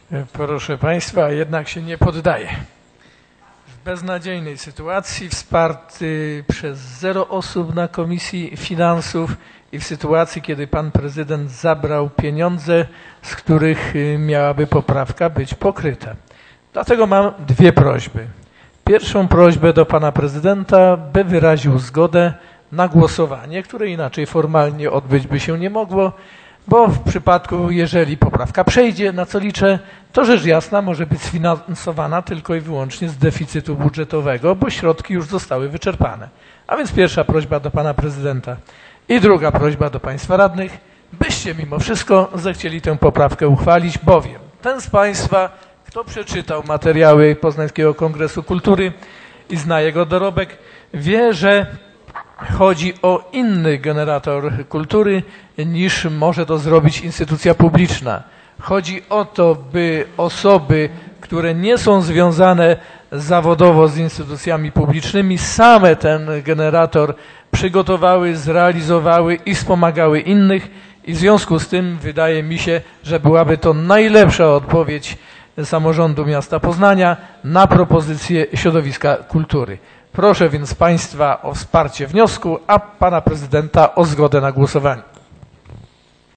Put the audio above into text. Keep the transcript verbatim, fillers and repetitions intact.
Proszę Państwa, jednak się nie poddaję. W beznadziejnej sytuacji, wsparty przez zero osób na Komisji Finansów i w sytuacji, kiedy Pan Prezydent zabrał pieniądze, z których miałaby poprawka być pokryta. Dlatego mam dwie prośby. Pierwszą prośbę do Pana Prezydenta, by wyraził zgodę na głosowanie, które inaczej formalnie odbyć by się nie mogło, bo w przypadku, jeżeli poprawka przejdzie, na co liczę, to rzecz jasna może być sfinansowana tylko i wyłącznie z deficytu budżetowego, bo środki już zostały wyczerpane. A więc pierwsza prośba do Pana Prezydenta i druga prośba do Państwa radnych, byście mimo wszystko zechcieli tę poprawkę uchwalić, bowiem ten z Państwa, kto przeczytał materiały Poznańskiego Kongresu Kultury i zna jego dorobek, wie, że chodzi o inny generator kultury niż może to zrobić instytucja publiczna. Chodzi o to, by osoby, które nie są związane zawodowo z instytucjami publicznymi, same ten generator przygotowały, zrealizowały i wspomagały innych i w związku z tym wydaje mi się, że byłaby to najlepsza odpowiedź samorządu miasta Poznania na propozycję środowiska kultury. Proszę więc Państwa o wsparcie wniosku, a Pana Prezydenta o zgodę na głosowanie.